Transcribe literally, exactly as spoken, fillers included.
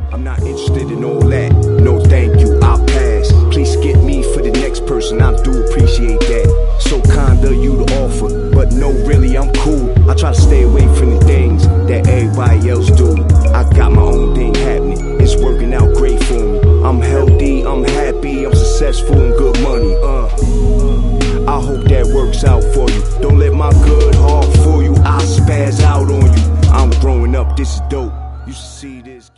I'm not interested in all that. No thank you, I'll pass. Please skip me for the next person, I do appreciate that. So kind of you to offer, but no really I'm cool. I try to stay away from the things that everybody else do. I got my own thing happening, it's working out great for me. I'm healthy, I'm happy, I'm successful and good money. Uh, I hope that works out for you. Don't let my good heart fool you, I'll spaz out on you. I'm growing up, this is dope. You should see this.